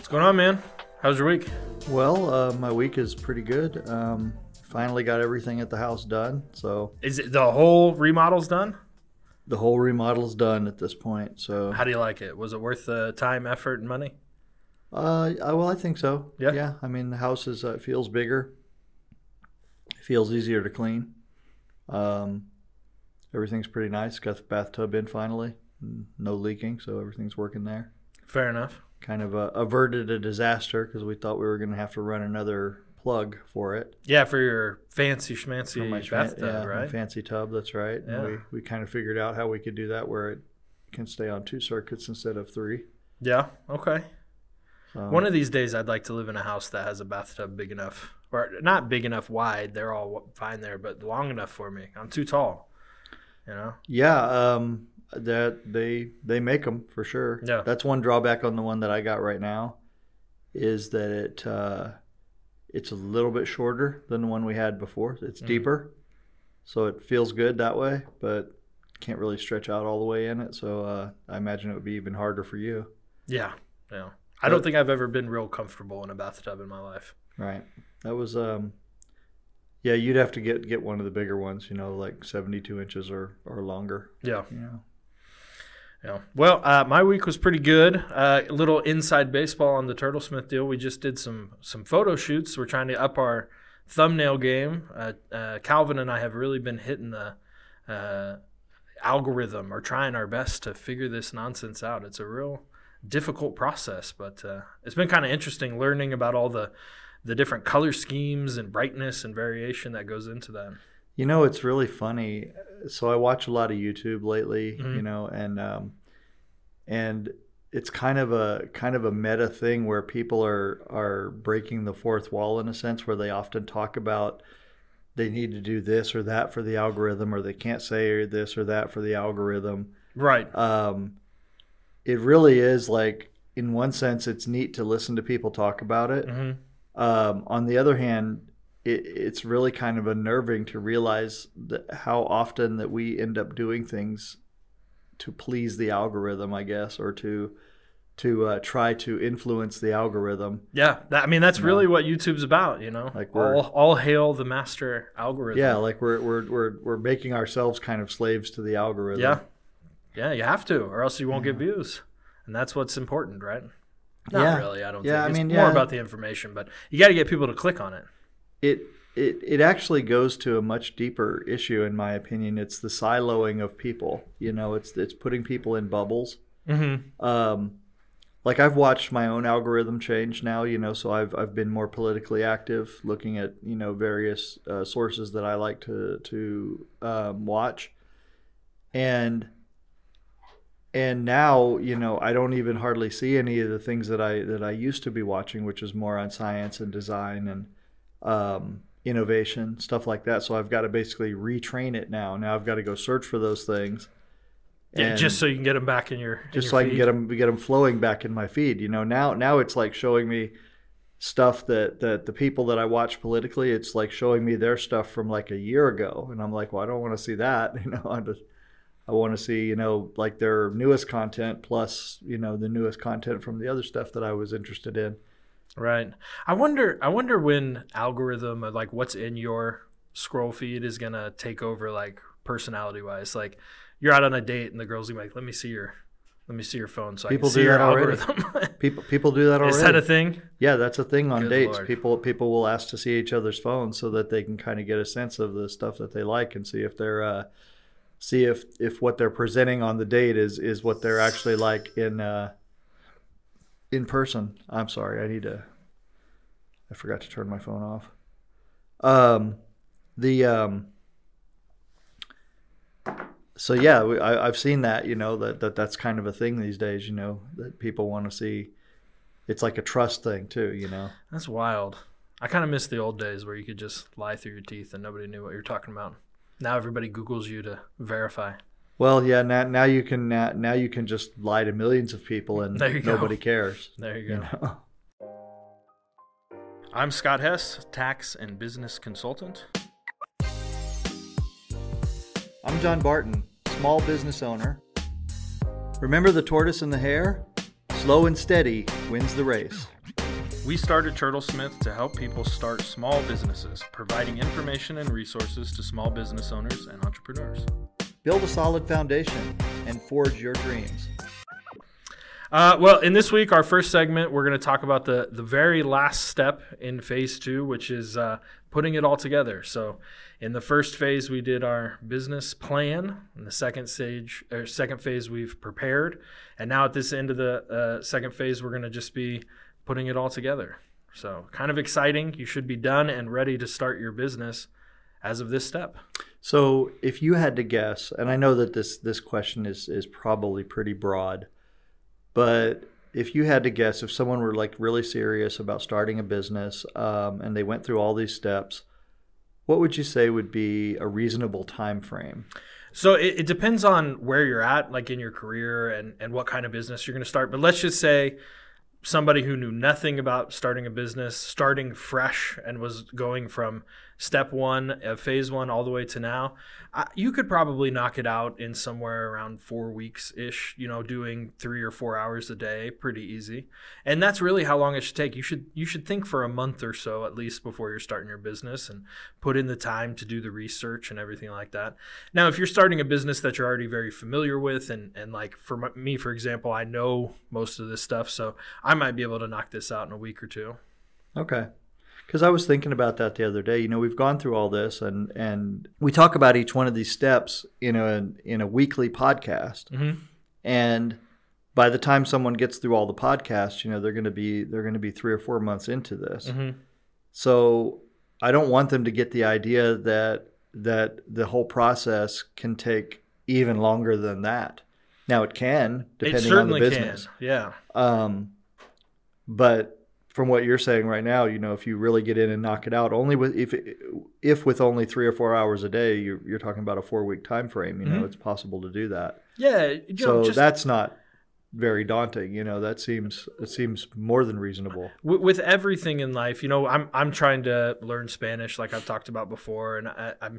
going on, man? How's your week? Well, my week is pretty good. Finally got everything at the house done. So Is it the whole remodel's done? the whole remodel's done at this point. So How do you like it? Was it worth the time, effort, and money? I think so. Yeah? Yeah. I mean, the house is feels bigger. It feels easier to clean. Everything's pretty nice. Got the bathtub in finally. No leaking, so everything's working there. Fair enough. Kind of averted a disaster because we thought we were going to have to run another plug for it. Yeah, for your fancy schmancy For my bathtub, my right? fancy tub, that's right. Yeah. And we kind of figured out how we could do that where it can stay on 2 circuits instead of 3. Yeah, okay. So, One of these days I'd like to live in a house that has a bathtub big enough, or not big enough wide, they're all fine there, but long enough for me. I'm too tall, you know? yeah, that they make them for sure. Yeah. That's one drawback on the one that I got right now is that it's a little bit shorter than the one we had before. It's deeper, so it feels good that way, but can't really stretch out all the way in it. So I imagine it would be even harder for you. Yeah, yeah. I don't think I've ever been real comfortable in a bathtub in my life. Right. That was yeah, you'd have to get one of the bigger ones, like 72 inches or longer. Yeah. Yeah. Yeah. Well, my week was pretty good. A little inside baseball on the Turtlesmith deal. We just did some photo shoots. We're trying to up our thumbnail game. Calvin and I have really been hitting the algorithm or trying our best to figure this nonsense out. It's a real difficult process, but it's been kind of interesting learning about all the different color schemes and brightness and variation that goes into that. It's really funny. So I watch a lot of YouTube lately, and it's kind of a meta thing where people are breaking the fourth wall in a sense, where they often talk about they need to do this or that for the algorithm, or they can't say this or that for the algorithm. Right. It really is, like, in one sense, it's neat to listen to people talk about it. Mm-hmm. On the other hand, it's really kind of unnerving to realize how often that we end up doing things to please the algorithm, I guess, or to try to influence the algorithm. Yeah, that's really what YouTube's about, Like all hail the master algorithm. Yeah, like we're making ourselves kind of slaves to the algorithm. Yeah, you have to, or else you won't get views, and that's what's important, right? Not really, I don't think. It's more about the information, but you got to get people to click on it. It actually goes to a much deeper issue, in my opinion. It's the siloing of people. It's putting people in bubbles. Mm-hmm. Like, I've watched my own algorithm change now. So I've been more politically active, looking at various sources that I like to watch, and now I don't even hardly see any of the things that I used to be watching, which is more on science and design and innovation, stuff like that. So I've got to basically retrain it now. Now I've got to go search for those things. Yeah, just so you can get them back in your so I can get them flowing back in my feed. Now it's like showing me stuff that the people that I watch politically, it's like showing me their stuff from like a year ago, and I'm like, well, I don't want to see that. I want to see like their newest content plus the newest content from the other stuff that I was interested in. Right. I wonder when algorithm of like what's in your scroll feed is gonna take over, like personality wise. Like, you're out on a date and the girl's like, let me see your phone so people I can see your algorithm. people do that already. Is that a thing? Yeah, that's a thing on dates. Lord. People will ask to see each other's phones so that they can kind of get a sense of the stuff that they like and see if they're see if what they're presenting on the date is what they're actually like in person. I'm sorry, I forgot to turn my phone off. So yeah, I've seen that, that's kind of a thing these days, that people want to see. It's like a trust thing too, That's wild. I kind of miss the old days where you could just lie through your teeth and nobody knew what you're talking about. Now everybody Googles you to verify. Well, yeah, now you can just lie to millions of people and nobody cares. There you go. I'm Scott Hess, tax and business consultant. I'm John Barton, small business owner. Remember the tortoise and the hare? Slow and steady wins the race. We started Turtlesmith to help people start small businesses, providing information and resources to small business owners and entrepreneurs. Build a solid foundation and forge your dreams. Well, in this week, our first segment, we're going to talk about the very last step in phase 2, which is putting it all together. So in the first phase, we did our business plan. In the second phase, we've prepared. And now at this end of the second phase, we're going to just be putting it all together. So kind of exciting. You should be done and ready to start your business as of this step. So if you had to guess, and I know that this question is probably pretty broad, but if you had to guess, if someone were like really serious about starting a business and they went through all these steps, what would you say would be a reasonable time frame? So it depends on where you're at, like in your career and what kind of business you're going to start. But let's just say somebody who knew nothing about starting a business, starting fresh and was going from step 1 of phase 1 all the way to now, you could probably knock it out in somewhere around 4 weeks-ish, doing 3 or 4 hours a day, pretty easy. And that's really how long it should take. You should think for a month or so at least before you're starting your business and put in the time to do the research and everything like that. Now, if you're starting a business that you're already very familiar with, and like for me, for example, I know most of this stuff, so I might be able to knock this out in a week or 2. Okay. Because I was thinking about that the other day. We've gone through all this, and we talk about each one of these steps in a weekly podcast. Mm-hmm. And by the time someone gets through all the podcasts, they're going to be 3 or 4 months into this. Mm-hmm. So I don't want them to get the idea that the whole process can take even longer than that. Now it can, depending on the business. It certainly can. Yeah. But from what you're saying right now, if you really get in and knock it out, only with if with only 3 or 4 hours a day, you're talking about a 4-week time frame. Mm-hmm. It's possible to do that. Yeah. That's not very daunting. It seems more than reasonable. With everything in life, I'm trying to learn Spanish, like I've talked about before, and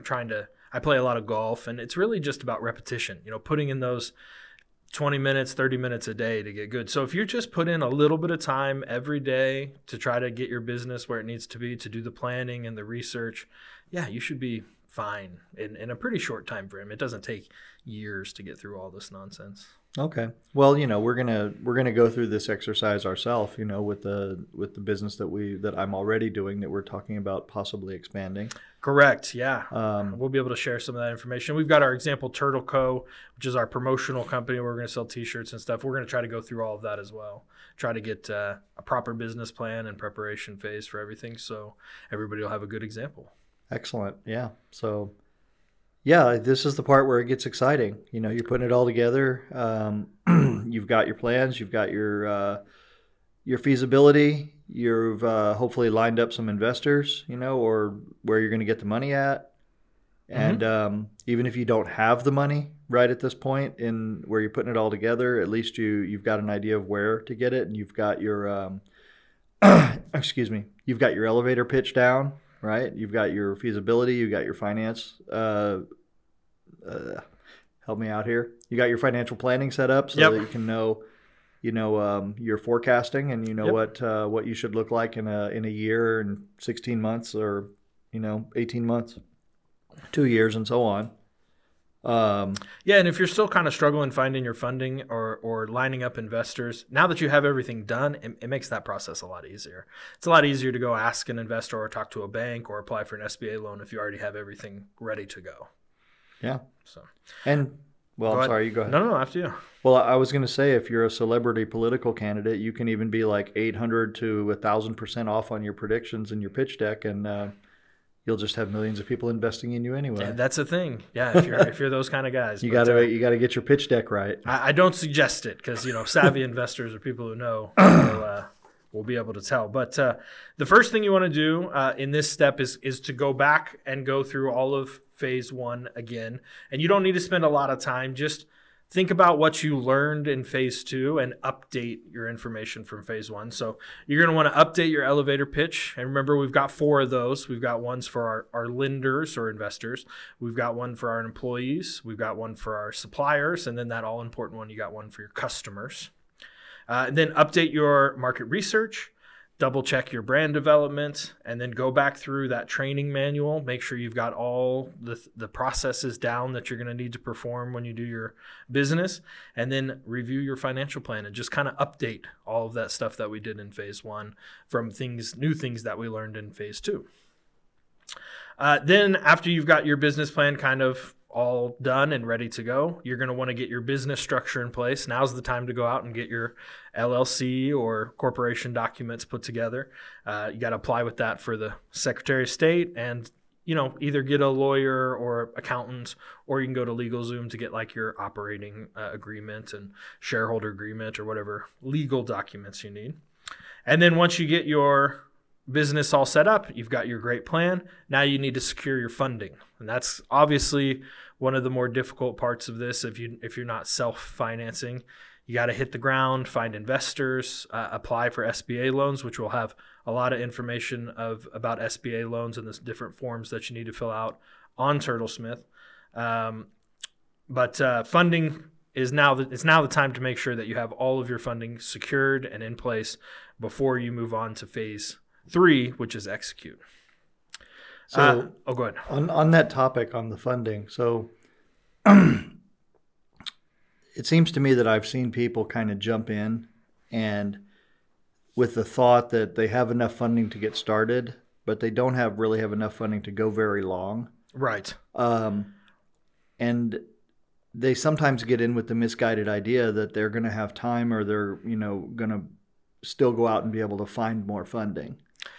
I play a lot of golf, and it's really just about repetition. Putting in those 20 minutes, 30 minutes a day to get good. So if you just put in a little bit of time every day to try to get your business where it needs to be, to do the planning and the research, yeah, you should be fine in a pretty short time frame. It doesn't take years to get through all this nonsense. Okay. Well, we're gonna go through this exercise ourselves, with the business that I'm already doing, that we're talking about possibly expanding. Correct. Yeah. We'll be able to share some of that information. We've got our example Turtle Co., which is our promotional company where we're going to sell T-shirts and stuff. We're going to try to go through all of that as well. Try to get a proper business plan and preparation phase for everything, so everybody will have a good example. Excellent. Yeah. So, yeah, this is the part where it gets exciting. You're putting it all together. You've got your plans. You've got your feasibility. You've hopefully lined up some investors, or where you're going to get the money at. And even if you don't have the money right at this point in where you're putting it all together, at least you've got an idea of where to get it, and you've got your you've got your elevator pitch down, right? You've got your feasibility. You've got your finance. Help me out here. You got your financial planning set up so that you can know. Your forecasting, and what you should look like in a year and 16 months, or 18 months, 2 years, and so on. Yeah, and if you're still kind of struggling finding your funding or lining up investors, now that you have everything done, it makes that process a lot easier. It's a lot easier to go ask an investor or talk to a bank or apply for an SBA loan if you already have everything ready to go. Yeah. So. And I'm sorry, you go ahead. No, after you. Well, I was going to say, if you're a celebrity political candidate, you can even be like 800 to 1,000% off on your predictions and your pitch deck, and you'll just have millions of people investing in you anyway. Yeah, that's a thing. Yeah, if you're those kind of guys, you got to get your pitch deck right. I don't suggest it because savvy investors or people who know will be able to tell. But the first thing you want to do in this step is to go back and go through all of phase 1 again, and you don't need to spend a lot of time. Just think about what you learned in phase 2 and update your information from phase 1. So you're going to want to update your elevator pitch. And remember, we've got 4 of those. We've got ones for our lenders or investors. We've got one for our employees. We've got one for our suppliers. And then that all important one, you got one for your customers. And then update your market research. double check your brand development, and then go back through that training manual. Make sure you've got all the processes down that you're going to need to perform when you do your business, and then review your financial plan and just kind of update all of that stuff that we did in phase 1 from new things that we learned in phase 2. Then after you've got your business plan kind of all done and ready to go, you're going to want to get your business structure in place. Now's the time to go out and get your LLC or corporation documents put together. You got to apply with that for the Secretary of State, and either get a lawyer or accountant, or you can go to LegalZoom to get like your operating agreement and shareholder agreement or whatever legal documents you need. And then once you get your business all set up, you've got your great plan. Now you need to secure your funding, and that's obviously one of the more difficult parts of this. If you're not self-financing, you got to hit the ground, find investors, apply for SBA loans, which will have a lot of information about SBA loans and the different forms that you need to fill out on Turtlesmith. But funding is now the time to make sure that you have all of your funding secured and in place before you move on to phase 3, which is execute. So, go ahead. On that topic, on the funding, so it seems to me that I've seen people kind of jump in and with the thought that they have enough funding to get started, but they don't really have enough funding to go very long. Right. And they sometimes get in with the misguided idea that they're going to have time, or they're going to still go out and be able to find more funding.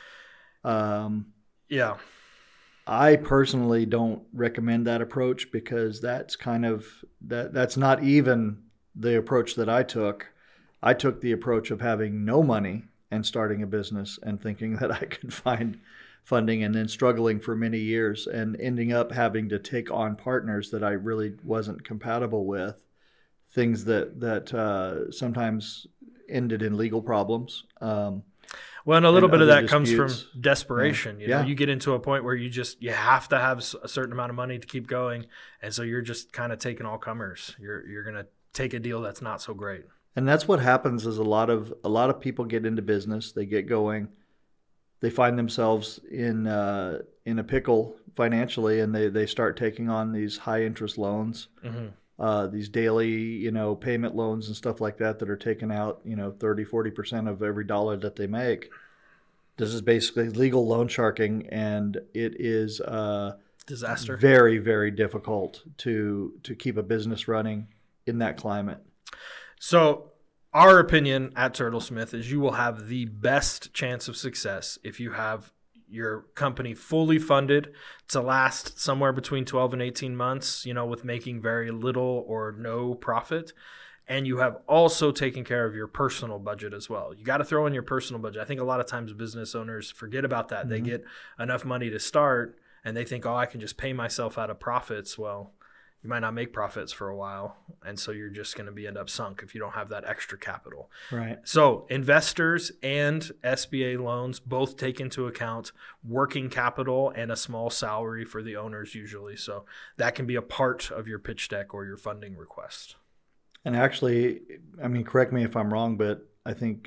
Yeah. I personally don't recommend that approach, because that's that's not even the approach that I took. I took the approach of having no money and starting a business and thinking that I could find funding, and then struggling for many years and ending up having to take on partners that I really wasn't compatible with, things that sometimes ended in legal problems. Well, and a little bit of that comes from disputes. desperation. Yeah. You get into a point where you have to have a certain amount of money to keep going, and so you're just kind of taking all comers. You're going to take a deal that's not so great. And that's what happens is a lot of people get into business, they get going, they find themselves in a pickle financially, and they start taking on these high interest loans. Mm-hmm. These daily, payment loans and stuff like that are taken out, 30-40% of every dollar that they make. This is basically legal loan sharking, and it is disaster. Very, very difficult to keep a business running in that climate. So our opinion at Turtlesmith is you will have the best chance of success if you have your company fully funded to last somewhere between 12 and 18 months, with making very little or no profit. And you have also taken care of your personal budget as well. You got to throw in your personal budget. I think a lot of times business owners forget about that. Mm-hmm. They get enough money to start and they think, I can just pay myself out of profits. Well, you might not make profits for a while, and so you're just going to end up sunk if you don't have that extra capital. Right. So investors and SBA loans both take into account working capital and a small salary for the owners usually. So that can be a part of your pitch deck or your funding request. And actually, correct me if I'm wrong, but I think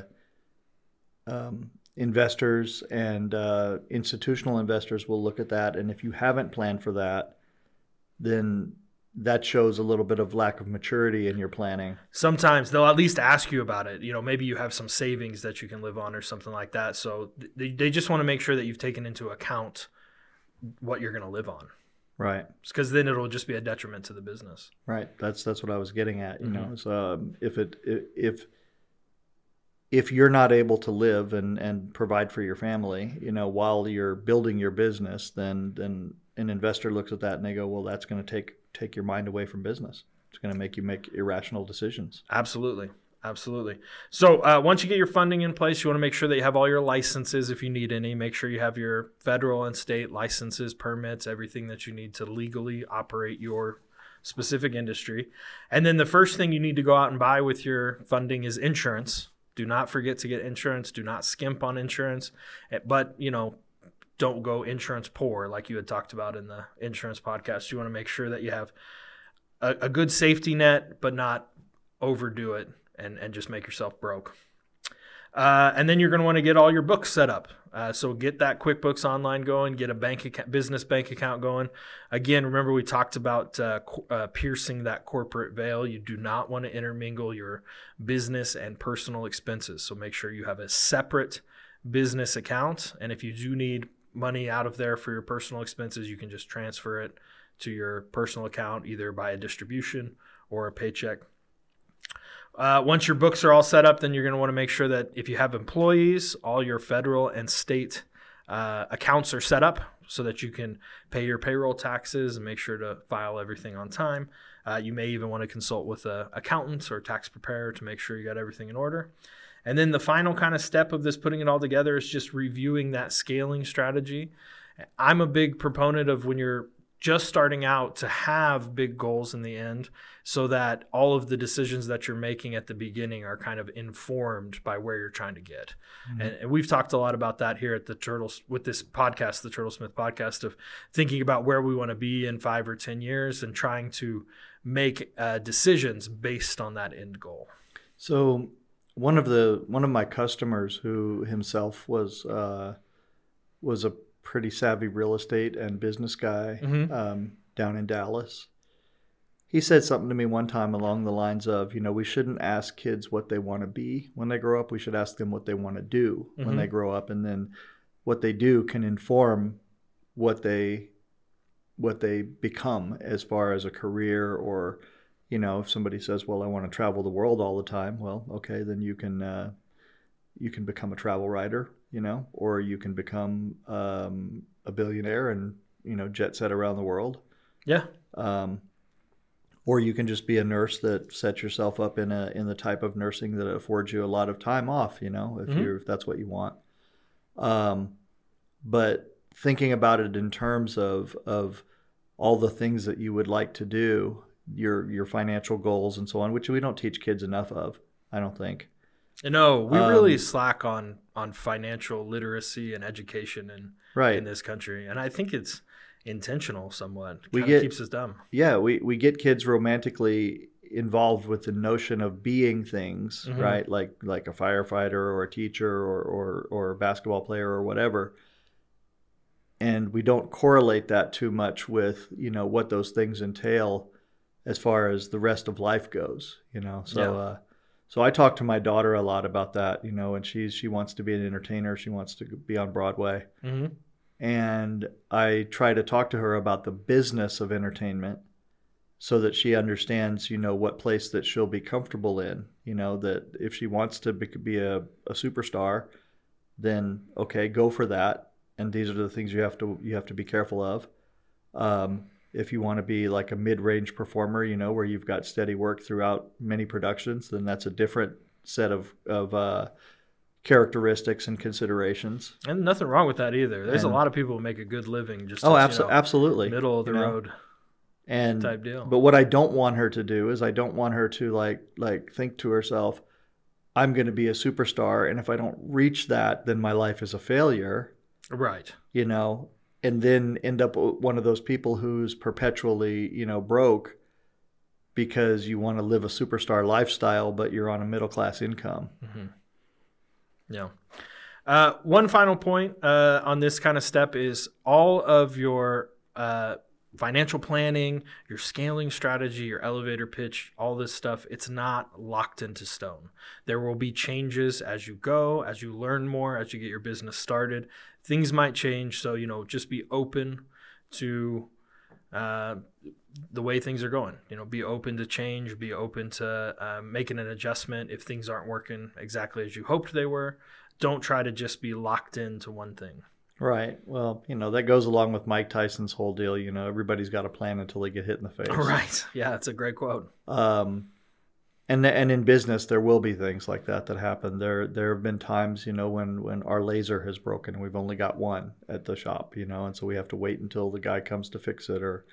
investors and institutional investors will look at that, and if you haven't planned for that, then that shows a little bit of lack of maturity in your planning. Sometimes they'll at least ask you about it. Maybe you have some savings that you can live on or something like that. So they just want to make sure that you've taken into account what you're going to live on. Right. Because then it'll just be a detriment to the business. Right. That's what I was getting at. Mm-hmm. So if you're not able to live and provide for your family, while you're building your business, then an investor looks at that and they go, well, that's going to take your mind away from business. It's going to make you make irrational decisions. Absolutely. So once you get your funding in place, you want to make sure that you have all your licenses if you need any. Make sure you have your federal and state licenses, permits, everything that you need to legally operate your specific industry. And then the first thing you need to go out and buy with your funding is insurance. Do not forget to get insurance. Do not skimp on insurance. But, don't go insurance poor like you had talked about in the insurance podcast. You want to make sure that you have a good safety net, but not overdo it and just make yourself broke. And then you're going to want to get all your books set up. So get that QuickBooks Online going, get a business bank account going. Again, remember we talked about piercing that corporate veil. You do not want to intermingle your business and personal expenses. So make sure you have a separate business account. And if you do need money out of there for your personal expenses, you can just transfer it to your personal account, either by a distribution or a paycheck. Once your books are all set up, then you're going to want to make sure that if you have employees, all your federal and state accounts are set up so that you can pay your payroll taxes and make sure to file everything on time. You may even want to consult with an accountant or tax preparer to make sure you got everything in order. And then the final kind of step of this, putting it all together, is just reviewing that scaling strategy. I'm a big proponent of, when you're just starting out, to have big goals in the end, so that all of the decisions that you're making at the beginning are kind of informed by where you're trying to get. Mm-hmm. And we've talked a lot about that here at with this podcast, the Turtlesmith podcast, of thinking about where we want to be in 5 or 10 years and trying to make decisions based on that end goal. So one of my customers, who himself was a pretty savvy real estate and business guy, mm-hmm. Down in Dallas, he said something to me one time along the lines of, we shouldn't ask kids what they want to be when they grow up. We should ask them what they want to do mm-hmm. when they grow up, and then what they do can inform what they become as far as a career. Or if somebody says, well, I want to travel the world all the time, well, okay, then you can become a travel writer, or you can become a billionaire and jet set around the world. Yeah. Or you can just be a nurse that sets yourself up in the type of nursing that affords you a lot of time off, if mm-hmm. if that's what you want. But thinking about it in terms of all the things that you would like to do, your financial goals and so on, which we don't teach kids enough of, I don't think. No, we really slack on financial literacy and education in this country, and I think it's intentional somewhat. It keeps us dumb. Yeah, we get kids romantically involved with the notion of being things, mm-hmm. right? Like a firefighter or a teacher or a basketball player or whatever. And we don't correlate that too much with, what those things entail as far as the rest of life goes, So I talk to my daughter a lot about that, and she wants to be an entertainer. She wants to be on Broadway. Mm-hmm. And I try to talk to her about the business of entertainment so that she understands, what place that she'll be comfortable in, that if she wants to be a superstar, then okay, go for that. And these are the things you have to be careful of. If you want to be like a mid-range performer, where you've got steady work throughout many productions, then that's a different set of characteristics and considerations. And nothing wrong with that either. There's a lot of people who make a good living just absolutely middle of the road type deal. But what I don't want her to do is I don't want her to like think to herself, I'm going to be a superstar, and if I don't reach that, then my life is a failure. Right. And then end up one of those people who's perpetually, broke because you want to live a superstar lifestyle, but you're on a middle-class income. Mm-hmm. Yeah. One final point on this kind of step is all of your financial planning, your scaling strategy, your elevator pitch, all this stuff, it's not locked into stone. There will be changes as you go, as you learn more, as you get your business started. Things might change, so just be open to the way things are going. Be open to change, be open to making an adjustment if things aren't working exactly as you hoped they were. Don't try to just be locked into one thing. Right. Well, that goes along with Mike Tyson's whole deal. Everybody's got a plan until they get hit in the face. Right. Yeah, that's a great quote. And in business, there will be things like that happen. There have been times, when our laser has broken and we've only got one at the shop, and so we have to wait until the guy comes to fix it. Or,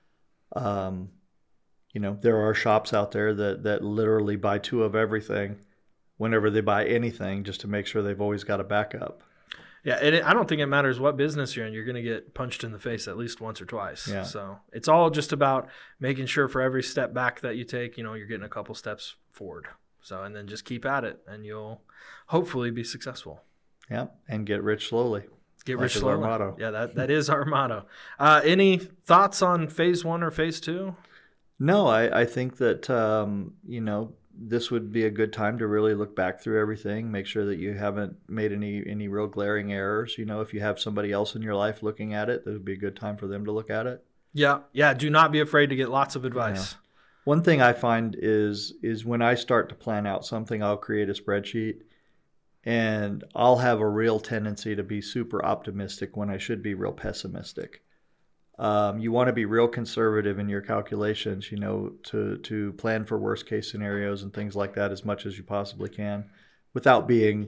there are shops out there that literally buy 2 of everything whenever they buy anything, just to make sure they've always got a backup. Yeah, and I don't think it matters what business you're in. You're going to get punched in the face at least once or twice. Yeah. So it's all just about making sure for every step back that you take, you're getting a couple steps forward. So, and then just keep at it, and you'll hopefully be successful. Yeah, and get rich slowly. Get rich slowly. Our motto. Yeah, that is our motto. Any thoughts on phase 1 or phase 2? No, I think that, this would be a good time to really look back through everything, make sure that you haven't made any real glaring errors. If you have somebody else in your life looking at it, that would be a good time for them to look at it. Yeah. Do not be afraid to get lots of advice. Yeah. One thing I find is when I start to plan out something, I'll create a spreadsheet, and I'll have a real tendency to be super optimistic when I should be real pessimistic. You want to be real conservative in your calculations, to plan for worst case scenarios and things like that as much as you possibly can, without being,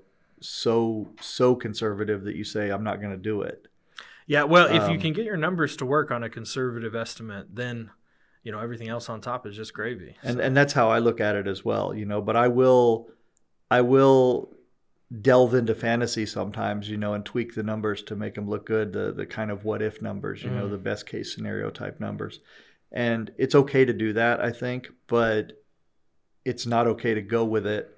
so conservative that you say, I'm not going to do it. Yeah, well, if you can get your numbers to work on a conservative estimate, then, everything else on top is just gravy. And that's how I look at it as well, but I will delve into fantasy sometimes, and tweak the numbers to make them look good, the kind of what if numbers, the best case scenario type numbers. And it's okay to do that, I think, but it's not okay to go with it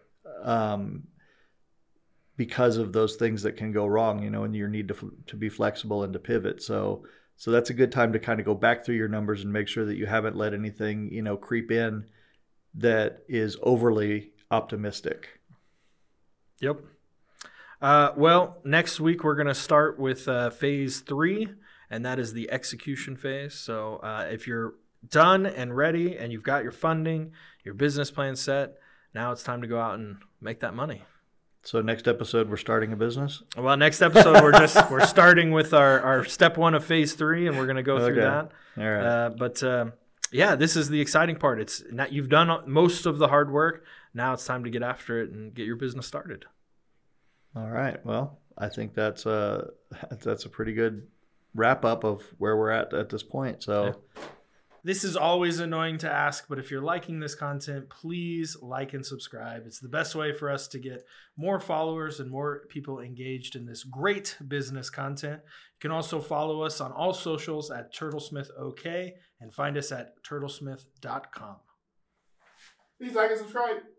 because of those things that can go wrong, and your need to be flexible and to pivot. So that's a good time to kind of go back through your numbers and make sure that you haven't let anything, creep in that is overly optimistic. Yep. Well, next week we're going to start with phase 3, and that is the execution phase. So if you're done and ready and you've got your funding, your business plan set, now it's time to go out and make that money. So next episode, we're starting a business? Well, next episode, we're starting with our step 1 of phase 3, and we're going to go through that. All right. Yeah, this is the exciting part. It's not, you've done most of the hard work. Now it's time to get after it and get your business started. All right. Well, I think that's a pretty good wrap up of where we're at this point. So. Yeah. This is always annoying to ask, but if you're liking this content, please like and subscribe. It's the best way for us to get more followers and more people engaged in this great business content. You can also follow us on all socials at TurtleSmithOK and find us at turtlesmith.com. Please like and subscribe.